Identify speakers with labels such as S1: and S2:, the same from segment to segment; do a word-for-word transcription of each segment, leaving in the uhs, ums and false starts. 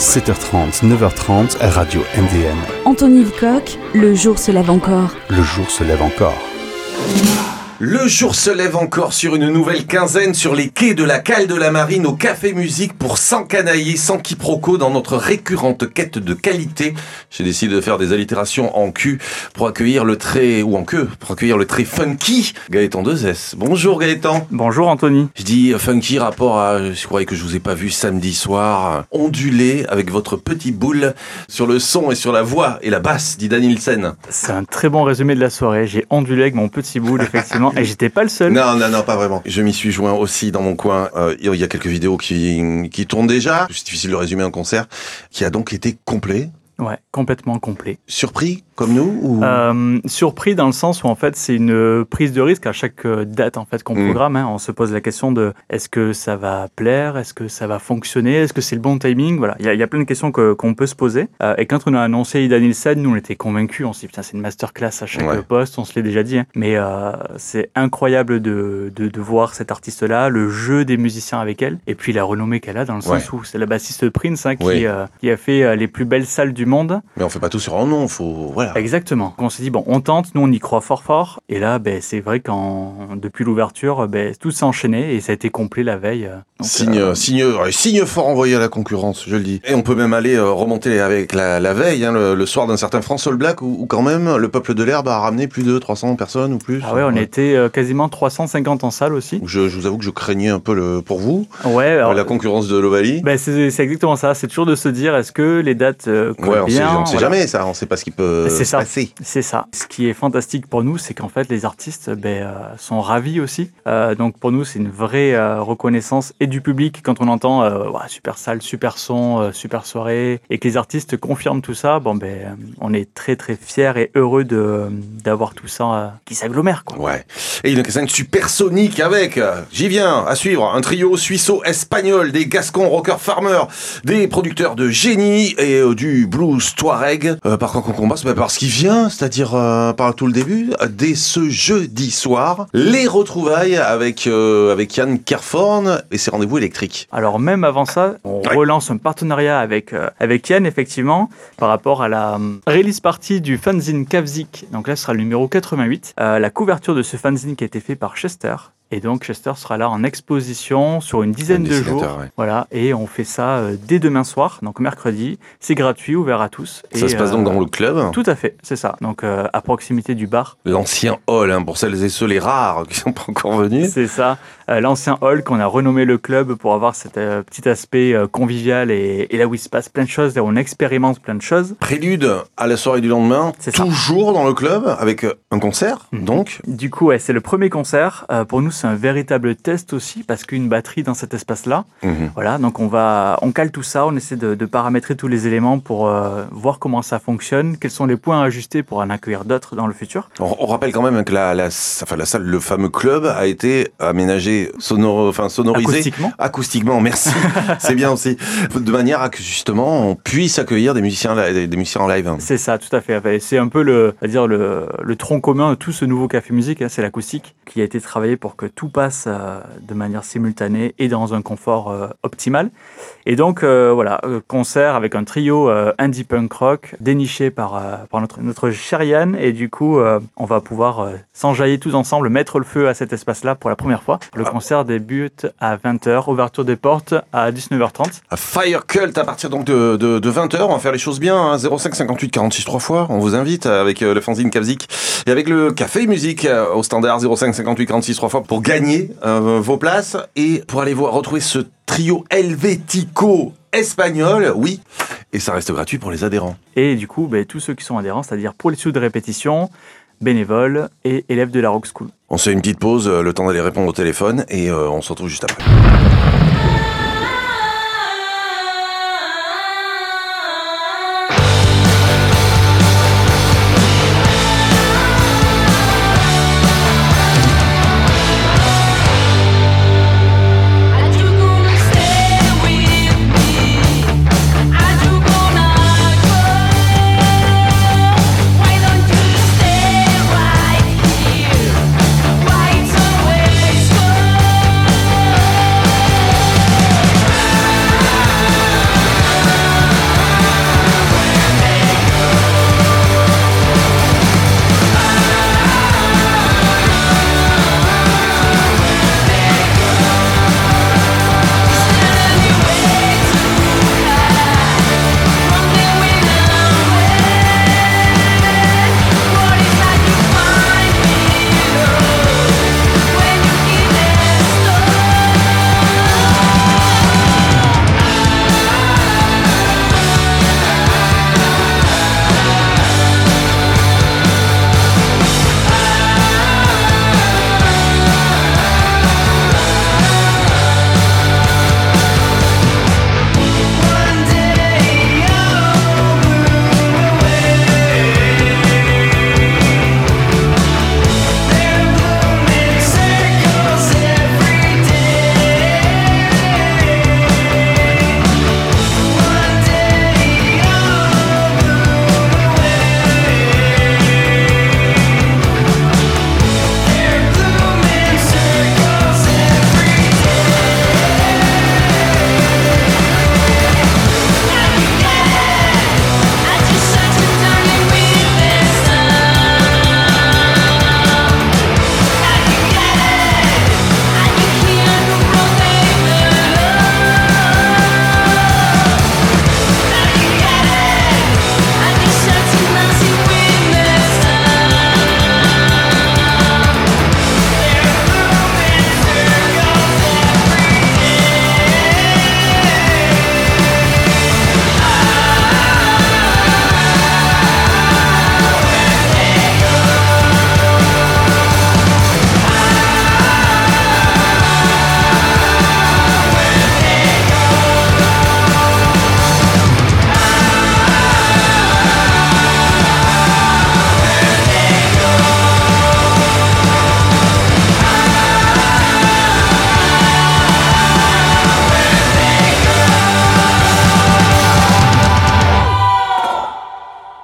S1: sept heures trente, neuf heures trente, Radio M D M.
S2: Anthony Lecoq, le jour se lève encore.
S1: Le jour se lève encore.
S3: Le jour se lève encore sur une nouvelle quinzaine sur les quais de la Cale de la Marine au Café Musique pour s'encanailler sans quiproquo dans notre récurrente quête de qualité. J'ai décidé de faire des allitérations en cul pour accueillir le très, ou en queue, pour accueillir le très funky Gaëtan deux S. Bonjour Gaëtan.
S4: Bonjour Anthony.
S3: Je dis funky rapport à, je croyais que je vous ai pas vu samedi soir, ondulé avec votre petit boule sur le son et sur la voix et la basse d'Ida Nielsen.
S4: C'est un très bon résumé de la soirée. J'ai ondulé avec mon petit boule, effectivement. Et j'étais pas le seul.
S3: Non, non, non, pas vraiment. Je m'y suis joint aussi dans mon coin. Euh, il y a quelques vidéos qui, qui tournent déjà. C'est difficile de résumer un concert qui a donc été complet.
S4: Ouais, complètement complet.
S3: Surpris, comme nous ou...
S4: euh, Surpris dans le sens où en fait c'est une prise de risque à chaque date en fait qu'on mmh. programme. Hein. On se pose la question de est-ce que ça va plaire, est-ce que ça va fonctionner, est-ce que c'est le bon timing. Voilà, il y, y a plein de questions que, qu'on peut se poser. Euh, et quand on a annoncé Ida Nielsen, nous on était convaincus. On s'est dit putain c'est une masterclass à chaque ouais. poste. On se l'est déjà dit. Hein. Mais euh, c'est incroyable de, de de voir cette artiste-là, le jeu des musiciens avec elle, et puis la renommée qu'elle a dans le sens ouais. où c'est la bassiste Prince hein, qui oui. euh, qui a fait les plus belles salles du monde.
S3: Mais on fait pas tout sur un nom, faut voilà.
S4: Exactement. On s'est dit bon, on tente, nous on y croit fort fort. Et là, ben c'est vrai qu'en depuis l'ouverture, ben tout s'est enchaîné et ça a été complet la veille.
S3: Donc, signe, euh... signe, signe fort envoyé à la concurrence, je le dis. Et on peut même aller euh, remonter avec la, la veille, hein, le, le soir d'un certain France All Black, où, où quand même le Peuple de l'Herbe a ramené plus de trois cents personnes ou plus.
S4: Ah ouais, on ouais. était euh, quasiment trois cent cinquante en salle aussi.
S3: Je, je vous avoue que je craignais un peu le pour vous.
S4: Ouais. Alors,
S3: la concurrence de l'Ovalie.
S4: Ben c'est, c'est exactement ça. C'est toujours de se dire est-ce que les dates euh, collent
S3: ouais, on
S4: bien.
S3: Sait, on sait voilà. jamais ça, on sait pas ce qui peut
S4: c'est
S3: se
S4: ça.
S3: passer.
S4: C'est ça. Ce qui est fantastique pour nous, c'est qu'en fait les artistes ben, euh, sont ravis aussi. Euh, donc pour nous, c'est une vraie euh, reconnaissance et du public quand on entend euh, ouais, super salle, super son, euh, super soirée, et que les artistes confirment tout ça. Bon ben, on est très très fiers et heureux de d'avoir tout ça euh, qui s'agglomère quoi.
S3: Ouais. Et une scène supersonique avec, euh, j'y viens, à suivre, un trio suisseau-espagnol, des Gascons rockers farmers, des producteurs de génie et euh, du blues touareg. Euh, par quoi qu'on combat, c'est par ce qui vient, c'est-à-dire euh, par tout le début, dès ce jeudi soir, les retrouvailles avec euh, avec Yann Kerforn et ses rendez-vous électriques.
S4: Alors même avant ça, on ouais. relance un partenariat avec euh, avec Yann effectivement par rapport à la euh, release party du fanzine Kavzik. Donc là, ce sera le numéro quatre-vingt-huit. Euh, la couverture de ce fanzine qui a été fait par Chester. Et donc Chester sera là en exposition sur une dizaine de jours. Ouais. Voilà, et on fait ça euh, dès demain soir, donc mercredi. C'est gratuit, ouvert à tous.
S3: Ça
S4: et,
S3: se passe
S4: euh,
S3: donc dans le club.
S4: Tout à fait, c'est ça. Donc euh, à proximité du bar.
S3: L'ancien hall, hein, pour celles et ceux les rares qui sont pas encore venus.
S4: C'est ça, euh, l'ancien hall qu'on a renommé le club pour avoir cet euh, petit aspect euh, convivial et, et là où il se passe plein de choses, là où on expérimente plein de choses.
S3: Prélude à la soirée du lendemain. C'est toujours ça. Dans le club avec un concert, mmh. donc.
S4: Du coup, ouais, c'est le premier concert. Euh, pour nous, c'est un véritable test aussi parce qu'une batterie dans cet espace-là. Mmh. Voilà, donc on va, on cale tout ça, on essaie de, de paramétrer tous les éléments pour euh, voir comment ça fonctionne, quels sont les points à ajuster pour en accueillir d'autres dans le futur.
S3: On, on rappelle quand même que la, la, enfin la salle, le fameux club, a été aménagé, sonor, enfin sonorisé,
S4: acoustiquement.
S3: Acoustiquement, merci. C'est bien aussi, de manière à que justement on puisse accueillir des musiciens, des, des musiciens en live.
S4: C'est ça, tout à fait. C'est un peu le, à dire le, le tronc commun de tout ce nouveau Café Musique, hein, c'est l'acoustique qui a été travaillé pour que tout passe euh, de manière simultanée et dans un confort euh, optimal. Et donc euh, voilà, concert avec un trio euh, indie punk rock déniché par, euh, par notre, notre cher Yann, et du coup euh, on va pouvoir euh, s'enjailler tous ensemble, mettre le feu à cet espace-là pour la première fois. Le concert débute à vingt heures, ouverture des portes à dix-neuf heures trente.
S3: À Fire Cult à partir donc de, de, de vingt heures, on va faire les choses bien, hein, zéro cinq cinquante-huit quarante-six trois fois, on vous invite avec euh, le fanzine Kavzik et avec le Café Musique euh, au standard zéro cinq cinquante-huit quarante-six trois fois pour gagner euh, vos places et pour aller voir, retrouver ce trio helvético espagnol, oui, et ça reste gratuit pour les adhérents.
S4: Et du coup, bah, tous ceux qui sont adhérents, c'est-à-dire pour les sous de répétition, bénévoles et élèves de la Rock School.
S3: On se fait une petite pause, le temps d'aller répondre au téléphone et euh, on se retrouve juste après.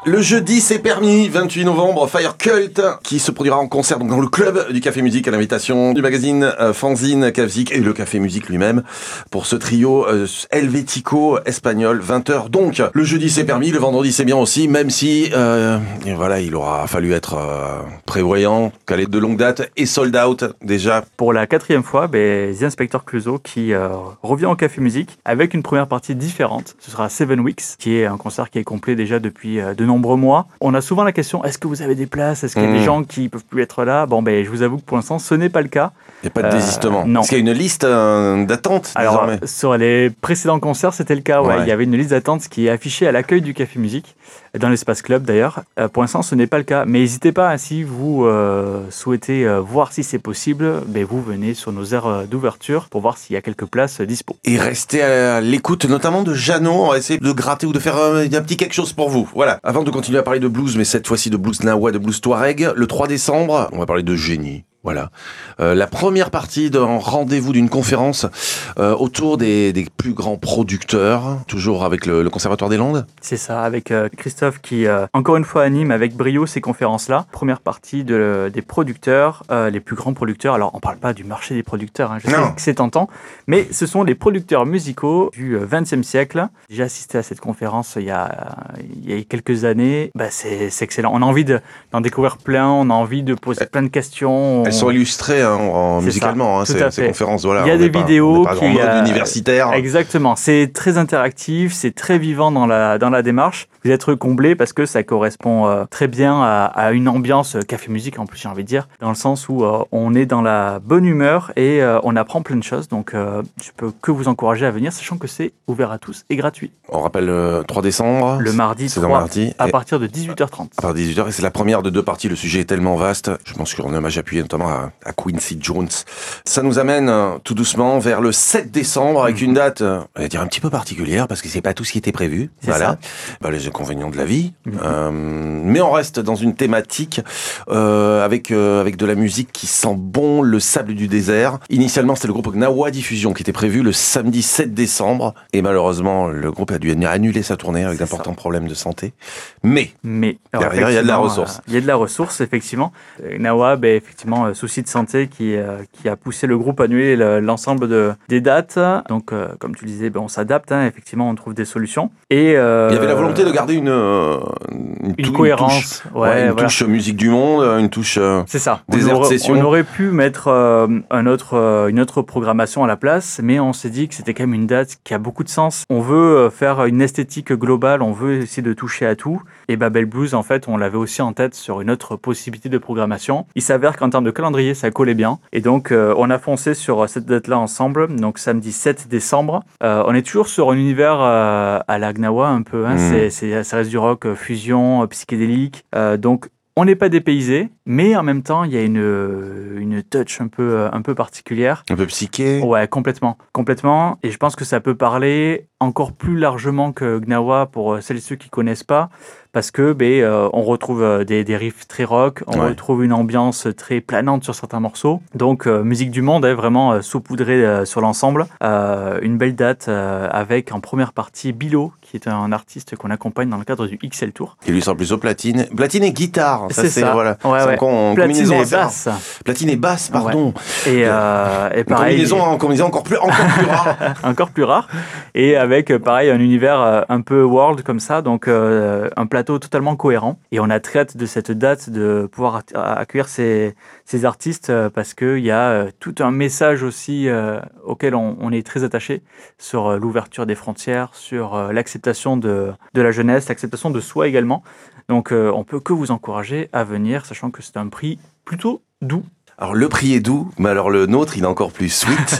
S3: Le jeudi, c'est permis, vingt-huit novembre, Fire Cult, qui se produira en concert donc dans le club du Café Musique à l'invitation du magazine euh, Fanzine, Cafzik et le Café Musique lui-même pour ce trio euh, helvético-espagnol, vingt heures. Donc, le jeudi, c'est permis, le vendredi, c'est bien aussi, même si, euh, et voilà, il aura fallu être euh, prévoyant, calé de longue date et sold out déjà.
S4: Pour la quatrième fois, ben, The Inspector Clouseau qui euh, revient au Café Musique avec une première partie différente. Ce sera Seven Weeks, qui est un concert qui est complet déjà depuis euh, de nombreux mois. On a souvent la question, est-ce que vous avez des places? Est-ce qu'il y a mmh. des gens qui peuvent plus être là? Bon, ben, je vous avoue que pour l'instant, ce n'est pas le cas.
S3: Il n'y a pas de euh, désistement.
S4: Non.
S3: Est-ce qu'il y a une liste euh, d'attente
S4: Alors,
S3: désormais?
S4: Sur les précédents concerts, c'était le cas. Ouais.
S3: Ouais.
S4: Il y avait une liste d'attente qui est affichée à l'accueil du Café Musique, dans l'espace club d'ailleurs. Euh, pour l'instant, ce n'est pas le cas. Mais n'hésitez pas, hein, si vous euh, souhaitez euh, voir si c'est possible, ben, vous venez sur nos aires d'ouverture pour voir s'il y a quelques places euh, dispo.
S3: Et restez à l'écoute, notamment de Jeannot. On va essayer de gratter ou de faire un, un petit quelque chose pour vous. Voilà. Avant de continuer à parler de blues, mais cette fois-ci de blues Gnawa, de blues Touareg, le trois décembre, on va parler de génie. Voilà. Euh, la première partie d'un rendez-vous d'une conférence euh, autour des, des plus grands producteurs, toujours avec le, le Conservatoire des Landes.
S4: C'est ça, avec euh, Christophe qui, euh, encore une fois, anime avec brio ces conférences-là. Première partie de, des producteurs, euh, les plus grands producteurs. Alors, on ne parle pas du marché des producteurs, hein, je sais
S3: non.
S4: que c'est tentant, mais ce sont les producteurs musicaux du vingtième siècle. J'ai assisté à cette conférence il y a, il y a quelques années. Bah, c'est, c'est excellent. On a envie de, d'en découvrir plein, on a envie de poser plein de questions.
S3: Elles sont illustrées hein, en, musicalement, hein, ces, ces conférences. Voilà,
S4: il y a des
S3: pas,
S4: vidéos
S3: pas
S4: qui
S3: en mode
S4: a...
S3: universitaire.
S4: Exactement, c'est très interactif, c'est très vivant dans la, dans la démarche. Vous êtes comblés parce que ça correspond euh, très bien à, à une ambiance café musique en plus, j'ai envie de dire, dans le sens où euh, on est dans la bonne humeur et euh, on apprend plein de choses. Donc euh, je peux que vous encourager à venir, sachant que c'est ouvert à tous et gratuit.
S3: On rappelle le trois décembre.
S4: Le mardi
S3: c'est
S4: trois,
S3: mardi,
S4: à partir de dix-huit heures trente.
S3: À partir de dix-huit heures, et c'est la première de deux parties. Le sujet est tellement vaste. Je pense qu'on a hommage appuyé notamment à, à Quincy Jones. Ça nous amène euh, tout doucement vers le sept décembre avec mmh. une date, euh, on va dire un petit peu particulière parce que c'est pas tout ce qui était prévu.
S4: C'est
S3: voilà.
S4: ça.
S3: Bah, les inconvénients de la vie.
S4: Mmh.
S3: Euh, mais on reste dans une thématique euh, avec euh, avec de la musique qui sent bon le sable du désert. Initialement, c'était le groupe Gnawa Diffusion qui était prévu le samedi sept décembre et malheureusement, le groupe a dû annuler sa tournée avec c'est d'importants ça. problèmes de santé. Mais,
S4: mais alors,
S3: derrière, il y a de la ressource.
S4: Il euh, y a de la ressource, effectivement. Gnawa, ben, effectivement, euh, souci de santé qui, euh, qui a poussé le groupe à annuler le, l'ensemble de, des dates. Donc, euh, comme tu le disais, ben, on s'adapte. Hein, effectivement, on trouve des solutions. Et, euh,
S3: il y avait la volonté de garder une, euh,
S4: une, une
S3: Une
S4: cohérence.
S3: touche,
S4: ouais,
S3: ouais, une
S4: voilà.
S3: touche musique du monde, une touche euh,
S4: c'est ça.
S3: désert
S4: on aurait,
S3: session.
S4: On aurait pu mettre euh, un autre, euh, une autre programmation à la place, mais on s'est dit que c'était quand même une date qui a beaucoup de sens. On veut faire une esthétique globale, on veut essayer de toucher à tout. Et Babel Blues, en fait, on l'avait aussi en tête sur une autre possibilité de programmation. Il s'avère qu'en termes de calendrier, ça collait bien. Et donc, euh, on a foncé sur cette date-là ensemble, donc samedi sept décembre. Euh, on est toujours sur un univers euh, à la Gnawa un peu. Hein. Mmh. C'est, c'est, ça reste du rock euh, fusion, euh, psychédélique. Euh, donc, on n'est pas dépaysé, mais en même temps, il y a une, une touch un peu, un peu particulière.
S3: Un peu psyché.
S4: Ouais, complètement. Complètement. Et je pense que ça peut parler encore plus largement que Gnawa pour celles et ceux qui ne connaissent pas. Parce que ben, euh, on retrouve des, des riffs très rock, on ouais. retrouve une ambiance très planante sur certains morceaux. Donc, euh, musique du monde, hein, vraiment euh, saupoudrée euh, sur l'ensemble. Euh, une belle date euh, avec en première partie Bilo, qui est un artiste qu'on accompagne dans le cadre du X L Tour.
S3: Qui lui sort plus au platine. Platine et guitare. Ça,
S4: c'est,
S3: c'est
S4: ça.
S3: Voilà.
S4: Ouais,
S3: c'est
S4: ouais.
S3: encore en
S4: platine
S3: combinaison.
S4: Et basse.
S3: Platine et basse, pardon.
S4: Ouais. Et, euh, et pareil.
S3: Combinaison, en combinaison encore plus, encore plus rare.
S4: encore plus rare. Et avec, pareil, un univers euh, un peu world comme ça. Donc, euh, un plateau totalement cohérent. Et on a très hâte de cette date de pouvoir accueillir ces, ces artistes parce qu'il y a tout un message aussi euh, auquel on, on est très attaché sur l'ouverture des frontières, sur l'acceptation de, de la jeunesse, l'acceptation de soi également. Donc euh, on peut que vous encourager à venir, sachant que c'est un prix plutôt doux.
S3: Alors le prix est doux, mais alors le nôtre il est encore plus sweet.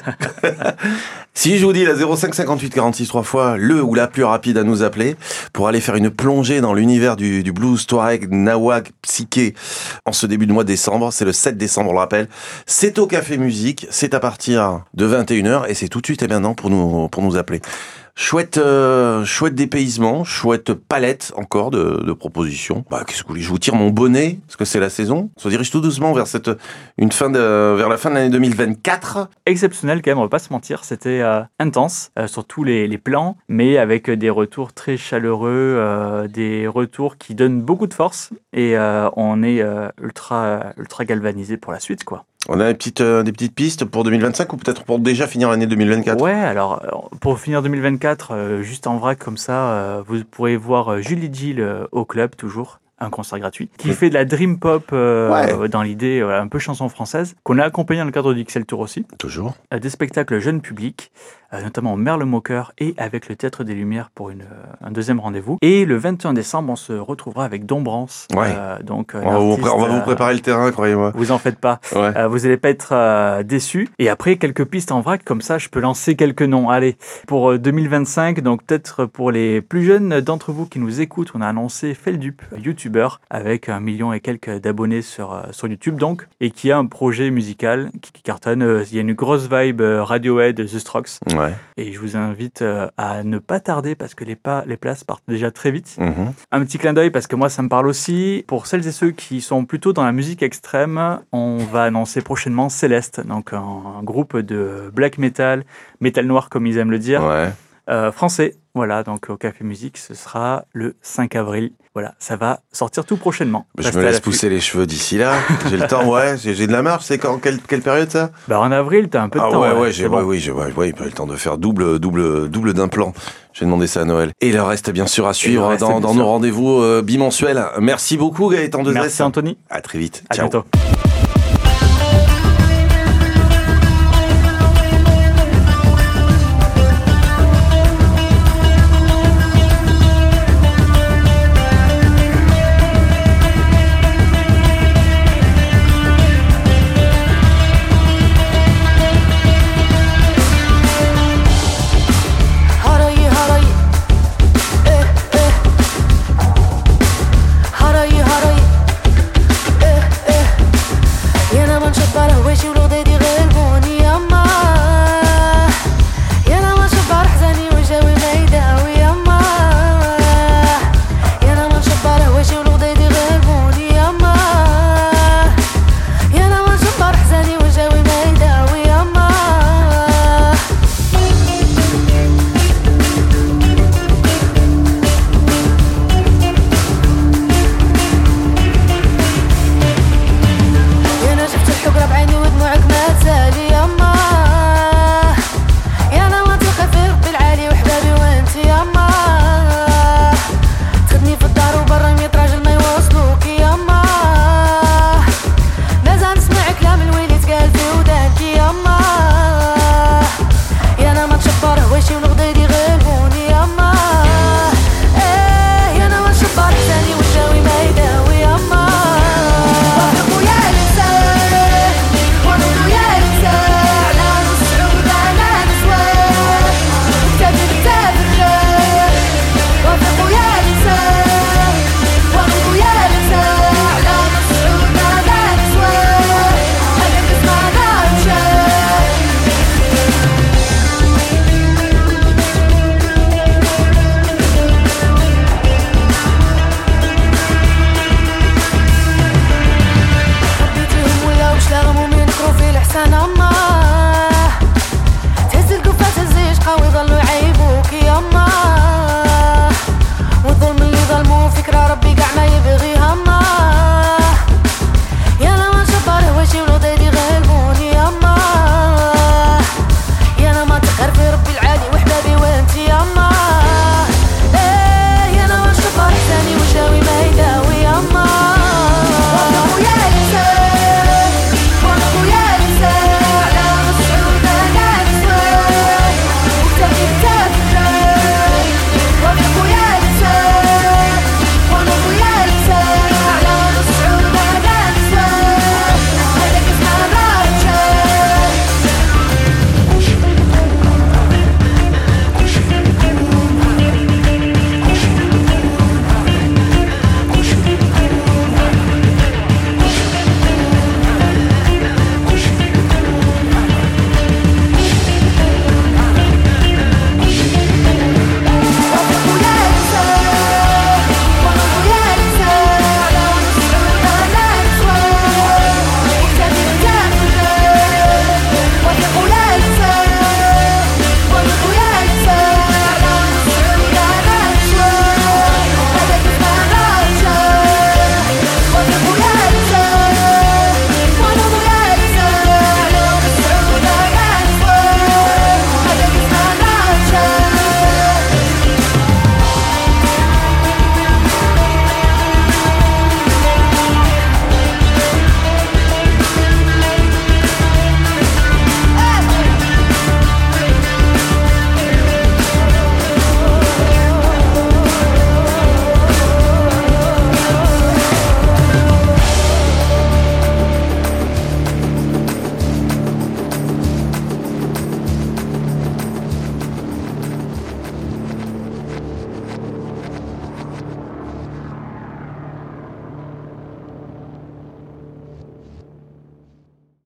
S3: Si je vous dis la zéro cinq cinquante-huit quarante-six trois fois, le ou la plus rapide à nous appeler pour aller faire une plongée dans l'univers du, du blues, Touareg, Nawak, Psyché en ce début de mois de décembre, c'est le sept décembre on le rappelle, c'est au Café Musique, c'est à partir de vingt et une heures et c'est tout de suite et maintenant pour nous, pour nous appeler. Chouette, euh, chouette dépaysement, chouette palette encore de, de propositions. Bah, qu'est-ce que vous voulez, je vous tire mon bonnet, parce que c'est la saison. On se dirige tout doucement vers cette, une fin de, vers la fin de l'année deux mille vingt-quatre.
S4: Exceptionnel quand même, on va pas se mentir, c'était euh, intense euh, sur tous les, les plans, mais avec des retours très chaleureux, euh, des retours qui donnent beaucoup de force, et euh, on est euh, ultra, ultra galvanisé pour la suite, quoi.
S3: On a des petites, euh, des petites pistes pour deux mille vingt-cinq ou peut-être pour déjà finir l'année deux mille vingt-quatre.
S4: Ouais, alors pour finir deux mille vingt-quatre, euh, juste en vrac comme ça, euh, vous pourrez voir euh, Julie Gill euh, au club, toujours. Un concert gratuit, qui fait de la dream pop euh, ouais. dans l'idée, euh, un peu chanson française, qu'on a accompagné dans le cadre du X L Tour aussi.
S3: Toujours.
S4: Euh, des spectacles jeunes publics, euh, notamment au Merle Moqueur et avec le Théâtre des Lumières pour une, euh, un deuxième rendez-vous. Et le vingt et un décembre, on se retrouvera avec Dombrance.
S3: Ouais.
S4: Euh, donc,
S3: on, va vous, on va vous préparer le terrain, croyez-moi.
S4: Vous en faites pas.
S3: Ouais.
S4: Euh, vous n'allez pas être euh, déçus. Et après, quelques pistes en vrac, comme ça, je peux lancer quelques noms. Allez, pour euh, deux mille vingt-cinq, donc peut-être pour les plus jeunes d'entre vous qui nous écoutent, on a annoncé Feldup, youtubeur, avec un million et quelques d'abonnés sur, euh, sur YouTube donc, et qui a un projet musical qui, qui cartonne. Euh, il y a une grosse vibe euh, Radiohead, The Strokes.
S3: Ouais.
S4: Et je vous invite euh, à ne pas tarder parce que les, pas, les places partent déjà très vite.
S3: Mm-hmm.
S4: Un petit clin d'œil parce que moi ça me parle aussi. Pour celles et ceux qui sont plutôt dans la musique extrême, on va annoncer prochainement Céleste, donc un, un groupe de black metal, metal noir comme ils aiment le dire.
S3: Ouais.
S4: Euh, français, voilà, donc au Café Musique, ce sera le cinq avril. Voilà, ça va sortir tout prochainement.
S3: Je me laisse pousser les cheveux d'ici là. J'ai le temps, ouais, j'ai, j'ai de la marge. C'est quand, quelle, quelle période ça?
S4: Bah en avril, t'as un peu de
S3: ah,
S4: temps.
S3: Ouais,
S4: ouais,
S3: ouais, j'ai,
S4: bon.
S3: ouais, oui, j'ai, ouais, ouais, le temps de faire double, double, double d'implant. Je vais demander ça à Noël. Et le reste, bien sûr, à suivre dans, dans nos rendez-vous euh, bimensuels. Merci beaucoup, Gaëtan Dezès.
S4: Merci, Anthony.
S3: À très vite.
S4: À
S3: Ciao.
S4: bientôt.